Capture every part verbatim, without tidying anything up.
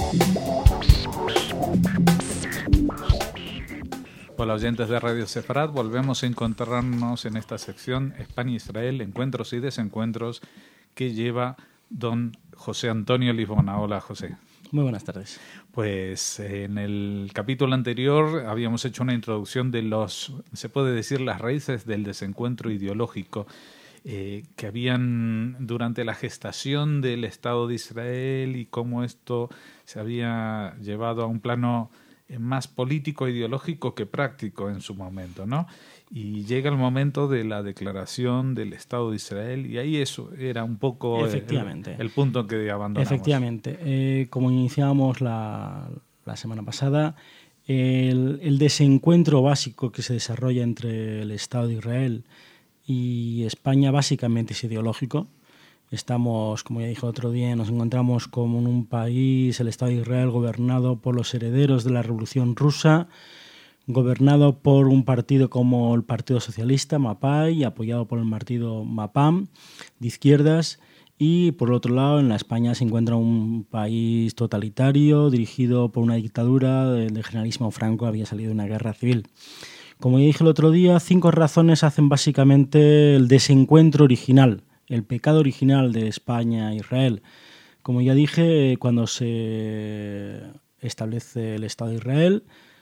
Hola oyentes de Radio Sefarad, volvemos a encontrarnos en esta sección España-Israel, encuentros y desencuentros que lleva don José Antonio Lisbona. Hola José. Muy buenas tardes. Pues en el capítulo anterior habíamos hecho una introducción de los, se puede decir, las raíces del desencuentro ideológico eh, que habían durante la gestación del Estado de Israel y cómo esto se había llevado a un plano más político ideológico que práctico en su momento, ¿no? Y llega el momento de la declaración del Estado de Israel y ahí eso era un poco Efectivamente. El, el punto que abandonamos. Efectivamente. Eh, como iniciábamos la, la semana pasada, el, el desencuentro básico que se desarrolla entre el Estado de Israel y España básicamente es ideológico. Estamos, como ya dije otro día, nos encontramos como en un país, el Estado de Israel, gobernado por los herederos de la Revolución Rusa, gobernado por un partido como el Partido Socialista, Mapai, apoyado por el partido Mapam, de izquierdas, y por otro lado, en la España se encuentra un país totalitario, dirigido por una dictadura del generalísimo Franco, había salido de una guerra civil. Como ya dije el otro día, cinco razones hacen básicamente el desencuentro original, el pecado original de España e Israel. Como ya dije, cuando se establece el Estado de Israel,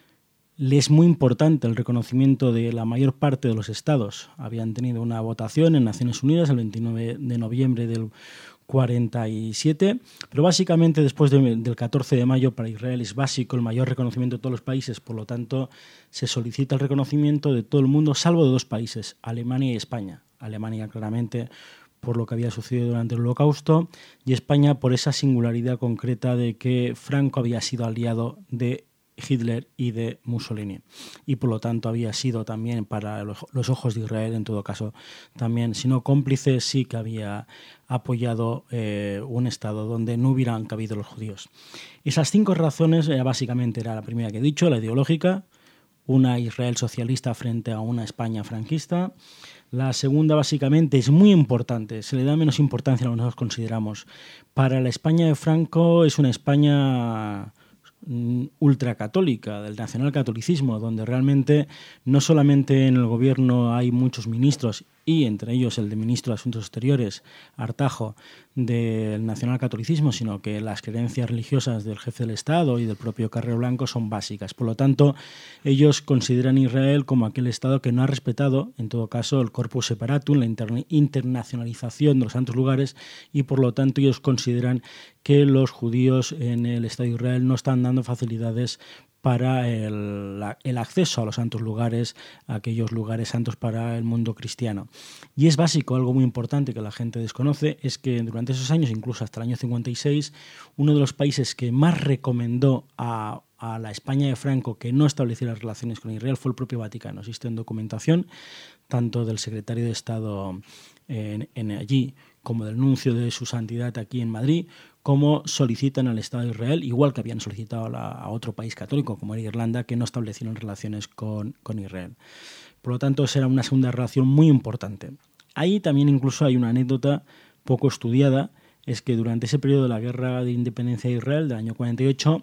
le es muy importante el reconocimiento de la mayor parte de los estados. Habían tenido una votación en Naciones Unidas el veintinueve de noviembre del cuarenta y siete, pero básicamente después de, del catorce de mayo para Israel es básico el mayor reconocimiento de todos los países, por lo tanto se solicita el reconocimiento de todo el mundo, salvo de dos países, Alemania y España. Alemania claramente por lo que había sucedido durante el Holocausto, y España por esa singularidad concreta de que Franco había sido aliado de Hitler y de Mussolini, y por lo tanto había sido también para los ojos de Israel, en todo caso, también, si no cómplice, sí que había apoyado eh, un Estado donde no hubieran cabido los judíos. Esas cinco razones, eh, básicamente era la primera que he dicho, la ideológica, una Israel socialista frente a una España franquista. La segunda, básicamente, es muy importante, se le da menos importancia a lo que nosotros consideramos. Para la España de Franco es una España ultracatólica, del nacionalcatolicismo, donde realmente no solamente en el gobierno hay muchos ministros, y entre ellos el de ministro de Asuntos Exteriores, Artajo, del nacionalcatolicismo, sino que las creencias religiosas del jefe del Estado y del propio Carrero Blanco son básicas. Por lo tanto, ellos consideran a Israel como aquel Estado que no ha respetado, en todo caso, el corpus separatum, la inter- internacionalización de los santos lugares, y por lo tanto ellos consideran que los judíos en el Estado de Israel no están dando facilidades para el, el acceso a los santos lugares, a aquellos lugares santos para el mundo cristiano. Y es básico, algo muy importante que la gente desconoce, es que durante esos años, incluso hasta el año cincuenta y seis, uno de los países que más recomendó a, a la España de Franco que no estableciera relaciones con Israel fue el propio Vaticano. Existe en documentación, tanto del secretario de Estado en, en allí, como del nuncio de su santidad aquí en Madrid, como solicitan al Estado de Israel, igual que habían solicitado a, la, a otro país católico, como era Irlanda, que no establecieron relaciones con, con Israel. Por lo tanto, esa era una segunda relación muy importante. Ahí también incluso hay una anécdota poco estudiada, es que durante ese periodo de la Guerra de Independencia de Israel, del año cuarenta y ocho,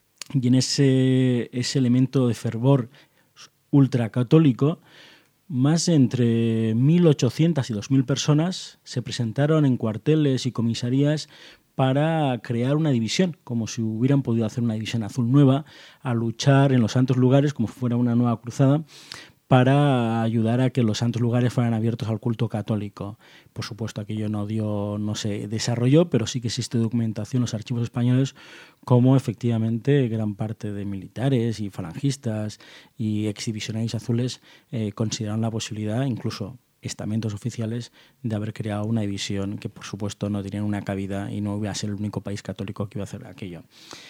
y en ese, ese elemento de fervor ultracatólico, más entre mil ochocientas y dos mil personas se presentaron en cuarteles y comisarías para crear una división, como si hubieran podido hacer una división azul nueva, a luchar en los santos lugares como si fuera una nueva cruzada, para ayudar a que los santos lugares fueran abiertos al culto católico. Por supuesto, aquello no dio, no se desarrolló, pero sí que existe documentación en los archivos españoles como efectivamente gran parte de militares y falangistas y exhibicionarios azules eh, consideraron la posibilidad, incluso estamentos oficiales, de haber creado una división que por supuesto no tenían una cabida y no iba a ser el único país católico que iba a hacer aquello.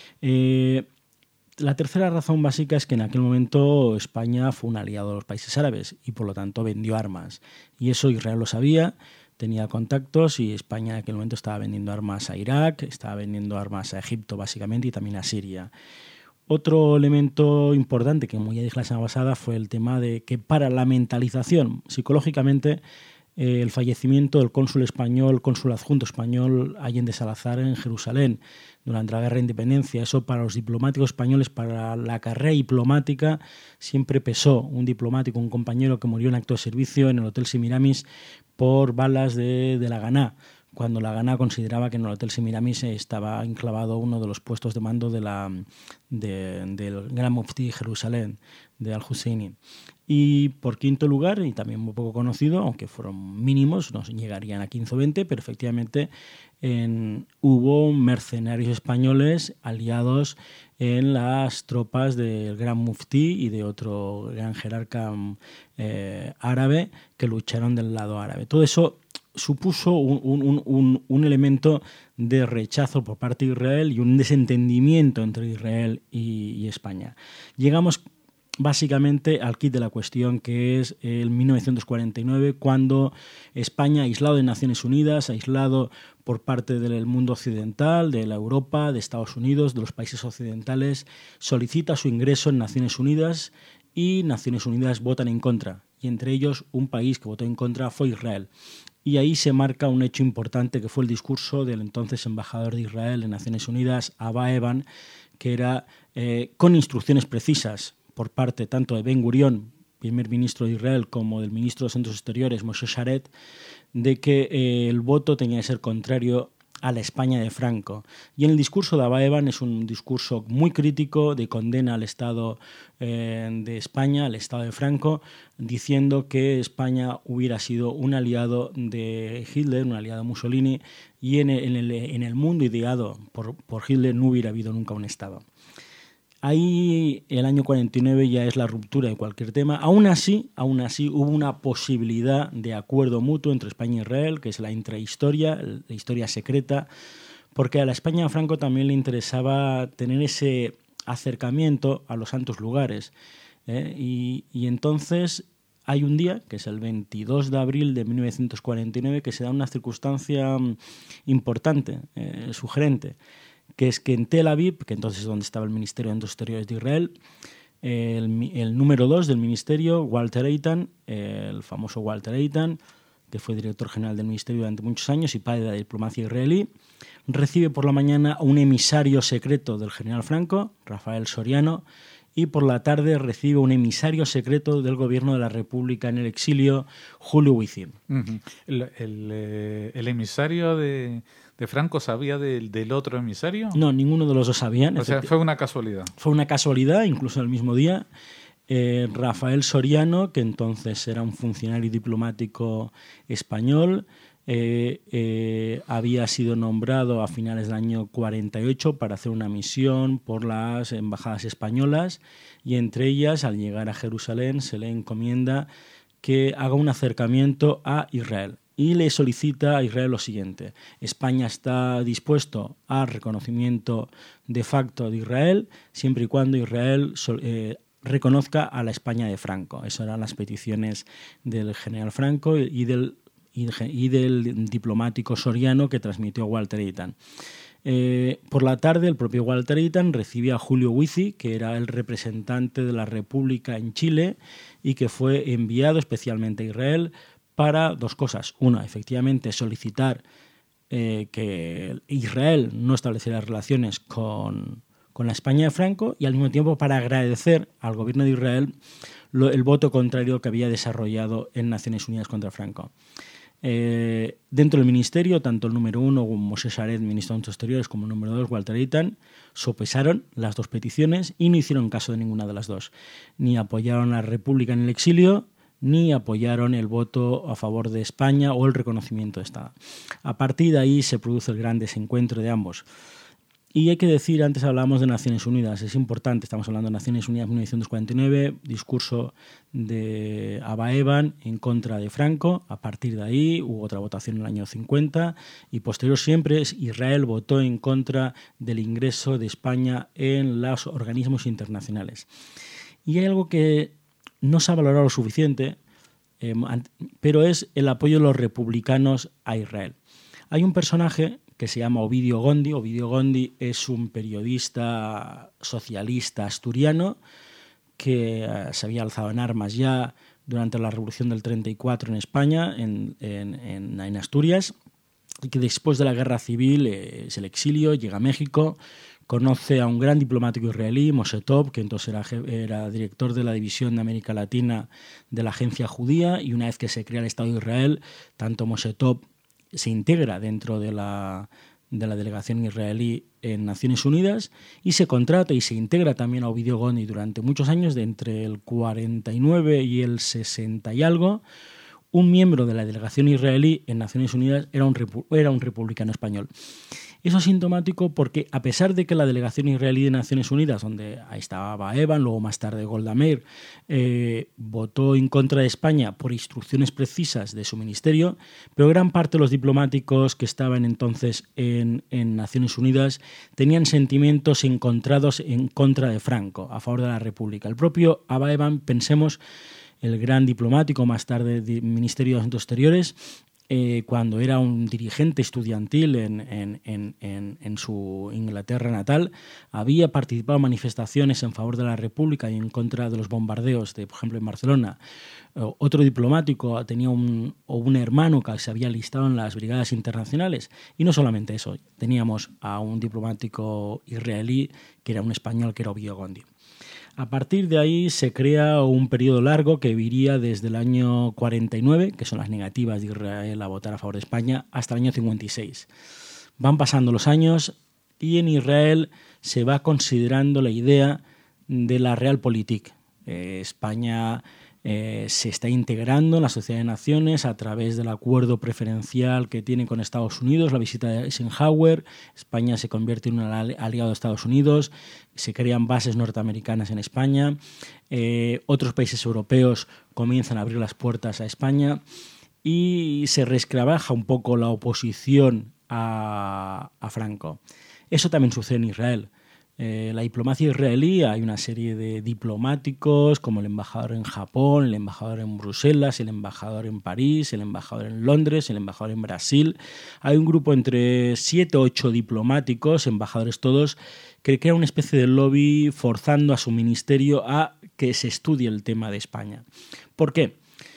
Eh, la tercera razón básica es que en aquel momento España fue un aliado de los países árabes y por lo tanto vendió armas, y eso Israel lo sabía, tenía contactos, y España en aquel momento estaba vendiendo armas a Irak, estaba vendiendo armas a Egipto básicamente y también a Siria. Otro elemento importante, que como ya dije la semana pasada, fue el tema de que para la mentalización, psicológicamente, eh, el fallecimiento del cónsul español, cónsul adjunto español Allende Salazar en Jerusalén durante la Guerra de Independencia. Eso para los diplomáticos españoles, para la carrera diplomática, siempre pesó. Un diplomático, un compañero que murió en acto de servicio en el Hotel Semiramis por balas de, de la Haganah, cuando la Haganah consideraba que en el Hotel Semiramis estaba enclavado uno de los puestos de mando de la, de, del Gran Muftí de Jerusalén, de Al-Husseini. Y por quinto lugar, y también muy poco conocido, aunque fueron mínimos, no llegarían a quince o veinte, pero efectivamente en, hubo mercenarios españoles aliados en las tropas del Gran Muftí y de otro gran jerarca eh, árabe que lucharon del lado árabe. Todo eso supuso un, un, un, un elemento de rechazo por parte de Israel y un desentendimiento entre Israel y, y España. Llegamos básicamente al quid de la cuestión, que es el mil novecientos cuarenta y nueve, cuando España, aislado de Naciones Unidas, aislado por parte del mundo occidental, de la Europa, de Estados Unidos, de los países occidentales, solicita su ingreso en Naciones Unidas y Naciones Unidas votan en contra. Y entre ellos, un país que votó en contra fue Israel. Y ahí se marca un hecho importante, que fue el discurso del entonces embajador de Israel en Naciones Unidas, Abba Eban, que era eh, con instrucciones precisas por parte tanto de Ben Gurión, primer ministro de Israel, como del ministro de Asuntos Exteriores, Moshe Sharet, de que eh, el voto tenía que ser contrario a la España de Franco. Y en el discurso de Abba Eban es un discurso muy crítico de condena al Estado eh, de España, al Estado de Franco, diciendo que España hubiera sido un aliado de Hitler, un aliado de Mussolini, y en el, en el, en el mundo ideado por, por Hitler no hubiera habido nunca un Estado. Ahí el año cuarenta y nueve ya es la ruptura de cualquier tema. Aún así, aún así hubo una posibilidad de acuerdo mutuo entre España e Israel, que es la intrahistoria, la historia secreta, porque a la España de Franco también le interesaba tener ese acercamiento a los santos lugares. ¿eh? Y, y entonces hay un día, que es el veintidós de abril de mil novecientos cuarenta y nueve, que se da una circunstancia importante, eh, sugerente, que es que en Tel Aviv, que entonces es donde estaba el Ministerio de Asuntos Exteriores de Israel, el, el número dos del ministerio, Walter Eitan, el famoso Walter Eitan, que fue director general del ministerio durante muchos años y padre de la diplomacia israelí, recibe por la mañana a un emisario secreto del general Franco, Rafael Soriano, y por la tarde recibe un emisario secreto del gobierno de la República en el exilio, Julio Witzig. Uh-huh. El, el, eh, el emisario de, de Franco sabía del, del otro emisario. No, ninguno de los dos sabían. O sea, fue una casualidad. Fue una casualidad, incluso el mismo día. Eh, Rafael Soriano, que entonces era un funcionario diplomático español, Eh, eh, había sido nombrado a finales del año cuarenta y ocho para hacer una misión por las embajadas españolas, y entre ellas, al llegar a Jerusalén, se le encomienda que haga un acercamiento a Israel y le solicita a Israel lo siguiente: España está dispuesto al reconocimiento de facto de Israel siempre y cuando Israel eh, reconozca a la España de Franco. Esas eran las peticiones del general Franco y del y del diplomático Soriano, que transmitió Walter Eitan. Eh, por la tarde, el propio Walter Eitan recibía a Julio Witzig, que era el representante de la República en Chile y que fue enviado especialmente a Israel para dos cosas. Una, efectivamente, solicitar eh, que Israel no estableciera relaciones con, con la España de Franco, y al mismo tiempo para agradecer al gobierno de Israel lo, el voto contrario que había desarrollado en Naciones Unidas contra Franco. Eh, dentro del ministerio, tanto el número uno, Moshe Sharet, ministro de Asuntos Exteriores, como el número dos, Walter Eitan, sopesaron las dos peticiones y no hicieron caso de ninguna de las dos. Ni apoyaron a la República en el exilio, ni apoyaron el voto a favor de España o el reconocimiento de Estado. A partir de ahí se produce el gran desencuentro de ambos. Y hay que decir, antes hablábamos de Naciones Unidas, es importante, estamos hablando de Naciones Unidas mil novecientos cuarenta y nueve, discurso de Abba Eban en contra de Franco. A partir de ahí hubo otra votación en el año cincuenta, y posterior siempre Israel votó en contra del ingreso de España en los organismos internacionales. Y hay algo que no se ha valorado lo suficiente, eh, pero es el apoyo de los republicanos a Israel. Hay un personaje que se llama Ovidio Gondi. Ovidio Gondi es un periodista socialista asturiano que uh, se había alzado en armas ya durante la Revolución del treinta y cuatro en España, en, en, en, en Asturias, y que después de la Guerra Civil eh, es el exilio, llega a México, conoce a un gran diplomático israelí, Moshe Tov, que entonces era, era director de la División de América Latina de la Agencia Judía, y una vez que se crea el Estado de Israel, tanto Moshe Tov se integra dentro de la, de la delegación israelí en Naciones Unidas y se contrata y se integra también a Ovidio Gondi durante muchos años, de entre el cuarenta y nueve y el sesenta y algo. Un miembro de la delegación israelí en Naciones Unidas era un, era un republicano español. Eso es sintomático porque, a pesar de que la delegación israelí de Naciones Unidas, donde ahí estaba Evan, luego más tarde Golda Meir, eh, votó en contra de España por instrucciones precisas de su ministerio, pero gran parte de los diplomáticos que estaban entonces en, en Naciones Unidas tenían sentimientos encontrados en contra de Franco, a favor de la República. El propio Abba Eban, pensemos, el gran diplomático, más tarde del Ministerio de Asuntos Exteriores, eh, cuando era un dirigente estudiantil en, en, en, en, en su Inglaterra natal, había participado en manifestaciones en favor de la República y en contra de los bombardeos, de, por ejemplo, en Barcelona. Otro diplomático tenía un, o un hermano que se había alistado en las brigadas internacionales. Y no solamente eso, teníamos a un diplomático israelí que era un español, que era Ovidio Gondi. A partir de ahí se crea un periodo largo que viría desde el año cuarenta y nueve, que son las negativas de Israel a votar a favor de España, hasta el año cincuenta y seis. Van pasando los años y en Israel se va considerando la idea de la Realpolitik. Eh, España eh, se está integrando en la Sociedad de Naciones a través del acuerdo preferencial que tiene con Estados Unidos, la visita de Eisenhower. España se convierte en un aliado de Estados Unidos, se crean bases norteamericanas en España, eh, otros países europeos comienzan a abrir las puertas a España y se resquebraja un poco la oposición a, a Franco. Eso también sucede en Israel. Eh, la diplomacia israelí, hay una serie de diplomáticos como el embajador en Japón, el embajador en Bruselas, el embajador en París, el embajador en Londres, el embajador en Brasil. Hay un grupo entre siete o ocho diplomáticos, embajadores todos, que crea una especie de lobby forzando a su ministerio a que se estudie el tema de España. ¿Por qué?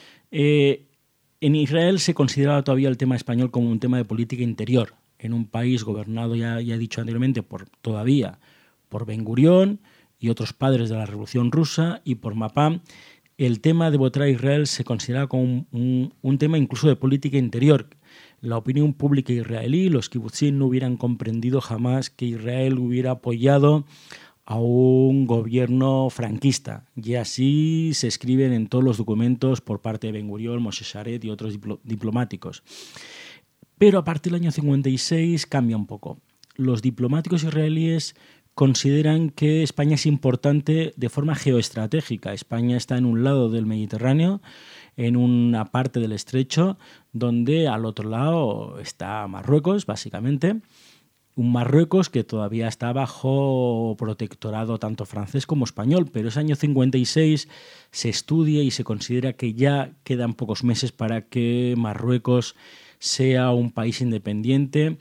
Eh, en Israel se consideraba todavía el tema español como un tema de política interior, en un país gobernado, ya, ya he dicho anteriormente, por todavía por Ben Gurión y otros padres de la Revolución Rusa, y por Mapam. El tema de votar a Israel se consideraba como un, un, un tema incluso de política interior. La opinión pública israelí, los kibutzim, no hubieran comprendido jamás que Israel hubiera apoyado a un gobierno franquista. Y así se escriben en todos los documentos por parte de Ben Gurión, Moshe Sharet y otros diplo, diplomáticos. Pero a partir del año cincuenta y seis cambia un poco. Los diplomáticos israelíes consideran que España es importante de forma geoestratégica. España está en un lado del Mediterráneo, en una parte del estrecho, donde al otro lado está Marruecos, básicamente. Un Marruecos que todavía está bajo protectorado tanto francés como español, pero ese año cincuenta y seis se estudia y se considera que ya quedan pocos meses para que Marruecos sea un país independiente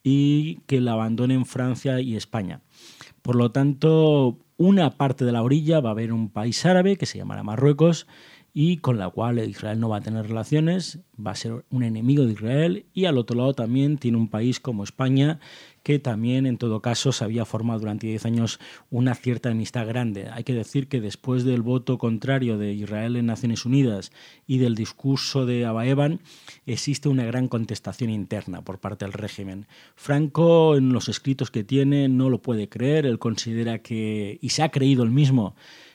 y que la abandonen Francia y España. Por lo tanto, una parte de la orilla va a haber un país árabe que se llamará Marruecos y con la cual Israel no va a tener relaciones, va a ser un enemigo de Israel, y al otro lado también tiene un país como España, que también en todo caso se había formado durante diez años una cierta amistad grande. Hay que decir que después del voto contrario de Israel en Naciones Unidas y del discurso de Abba Eban, existe una gran contestación interna por parte del régimen. Franco, en los escritos que tiene, no lo puede creer. Él considera que, y se ha creído él mismo,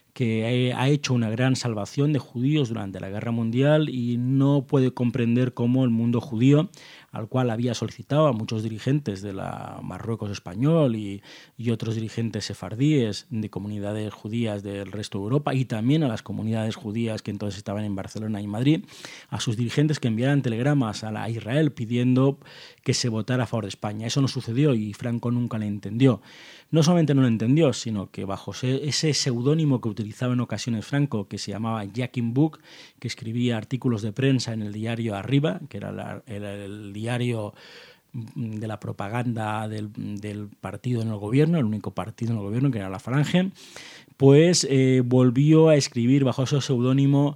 que ha hecho una gran salvación de judíos durante la Guerra Mundial, y no puede comprender cómo el mundo judío, al cual había solicitado a muchos dirigentes de la Marruecos español y, y otros dirigentes sefardíes de comunidades judías del resto de Europa, y también a las comunidades judías que entonces estaban en Barcelona y Madrid, a sus dirigentes que enviaran telegramas a, la, a Israel pidiendo que se votara a favor de España. Eso no sucedió y Franco nunca lo entendió. No solamente no lo entendió, sino que bajo ese seudónimo que utilizaba en ocasiones Franco, que se llamaba Jakin Book, que escribía artículos de prensa en el diario Arriba, que era la, el, el diario de la propaganda del, del partido en el gobierno, el único partido en el gobierno que era la Falange, pues eh, volvió a escribir bajo su seudónimo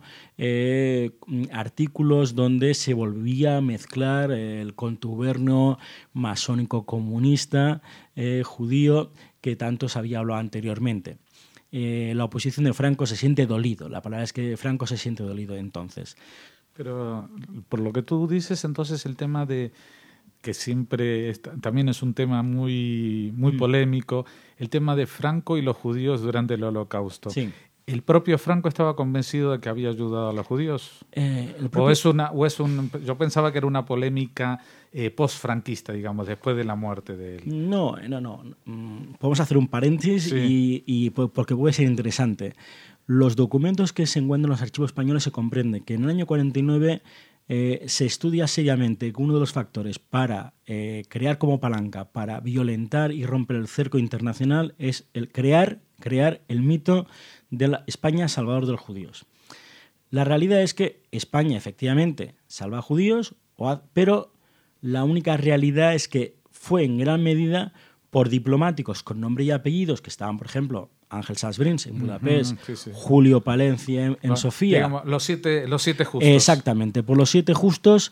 eh, artículos donde se volvía a mezclar eh, el contubernio masónico comunista eh, judío que tanto se había hablado anteriormente. Eh, la oposición de Franco se siente dolido, la palabra es que Franco se siente dolido entonces. Pero por lo que tú dices, entonces el tema de que siempre está, también es un tema muy, muy mm. polémico, el tema de Franco y los judíos durante el Holocausto. Sí. ¿El propio Franco estaba convencido de que había ayudado a los judíos? Eh, el propio... ¿O es una, o es un, yo pensaba que era una polémica eh, post-franquista, digamos, después de la muerte de él. No, no, no. Podemos hacer un paréntesis sí. y, y porque puede ser interesante. Los documentos que se encuentran en los archivos españoles se comprende que en el año cuarenta y nueve eh, se estudia seriamente que uno de los factores para eh, crear como palanca, para violentar y romper el cerco internacional es el crear, crear el mito de la España salvador de los judíos. La realidad es que España efectivamente salva a judíos, pero la única realidad es que fue en gran medida por diplomáticos con nombre y apellidos que estaban, por ejemplo, Ángel Sasbrins en Budapest, uh-huh, sí, sí. Julio Palencia en, en no, Sofía. Digamos, los siete, los siete justos. Exactamente, por los siete justos,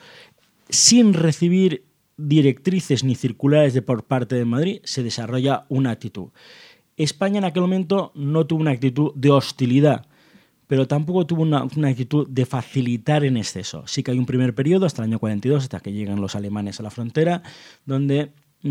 sin recibir directrices ni circulares de por parte de Madrid, se desarrolla una actitud. España en aquel momento no tuvo una actitud de hostilidad, pero tampoco tuvo una, una actitud de facilitar en exceso. Sí que hay un primer periodo, hasta el año cuarenta y dos, hasta que llegan los alemanes a la frontera, donde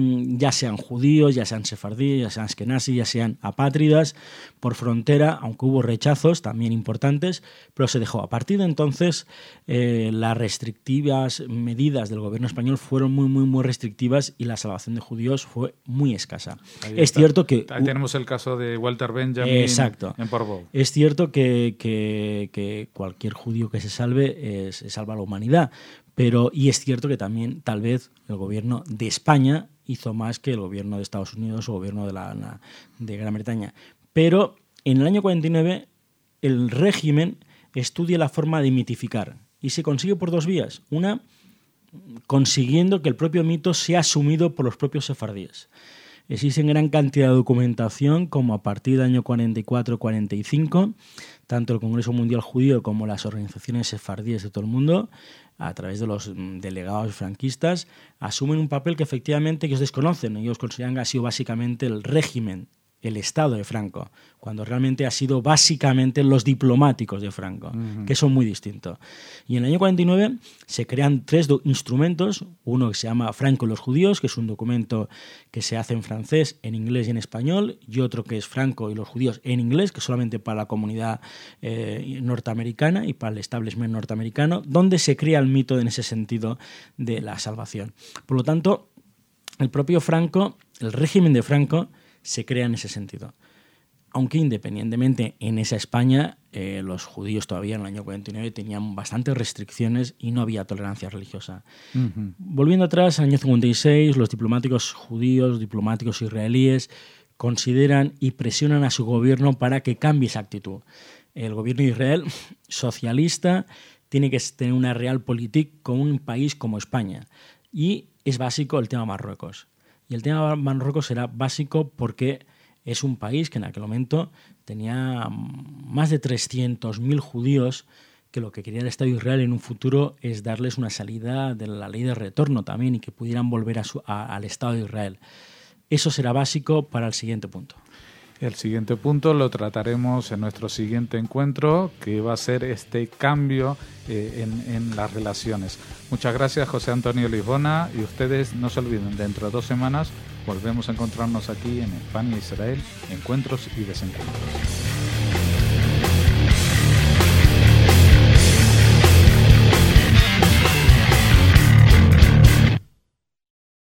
ya sean judíos, ya sean sefardíes, ya sean askenazis, ya sean apátridas, por frontera, aunque hubo rechazos también importantes, pero se dejó. A partir de entonces, eh, las restrictivas medidas del gobierno español fueron muy, muy, muy restrictivas y la salvación de judíos fue muy escasa. Ahí es está. cierto que... Ahí tenemos el caso de Walter Benjamin exacto. en Portbou. Es cierto que, que, que cualquier judío que se salve es, es salva a la humanidad, pero y es cierto que también tal vez el gobierno de España hizo más que el gobierno de Estados Unidos o el gobierno de, la, la, de Gran Bretaña. Pero en el año cuarenta y nueve el régimen estudia la forma de mitificar y se consigue por dos vías. Una, consiguiendo que el propio mito sea asumido por los propios sefardíes. Existe gran cantidad de documentación como a partir del año cuarenta y cuatro cuarenta y cinco, tanto el Congreso Mundial Judío como las organizaciones sefardíes de todo el mundo, a través de los delegados franquistas, asumen un papel que efectivamente ellos desconocen. Ellos consideran que ha sido básicamente el régimen, el Estado de Franco, cuando realmente ha sido básicamente los diplomáticos de Franco, uh-huh. que son muy distintos. Y en el año cuarenta y nueve se crean tres do- instrumentos, uno que se llama Franco y los judíos, que es un documento que se hace en francés, en inglés y en español, y otro que es Franco y los judíos en inglés, que es solamente para la comunidad eh, norteamericana y para el establishment norteamericano, donde se crea el mito en ese sentido de la salvación. Por lo tanto, el propio Franco, el régimen de Franco, se crea en ese sentido. Aunque independientemente en esa España, eh, los judíos todavía en el año cuarenta y nueve tenían bastantes restricciones y no había tolerancia religiosa. Uh-huh. Volviendo atrás, en el año cincuenta y seis, los diplomáticos judíos, los diplomáticos israelíes, consideran y presionan a su gobierno para que cambie esa actitud. El gobierno de Israel, socialista, tiene que tener una realpolitik con un país como España. Y es básico el tema Marruecos. Y el tema de Marruecos era básico porque es un país que en aquel momento tenía más de trescientos mil judíos, que lo que quería el Estado de Israel en un futuro es darles una salida de la ley de retorno también y que pudieran volver a su, a, al Estado de Israel. Eso será básico para el siguiente punto. El siguiente punto lo trataremos en nuestro siguiente encuentro, que va a ser este cambio eh, en, en las relaciones. Muchas gracias, José Antonio Lisbona, y ustedes no se olviden, dentro de dos semanas volvemos a encontrarnos aquí en España e Israel, Encuentros y Desencuentros.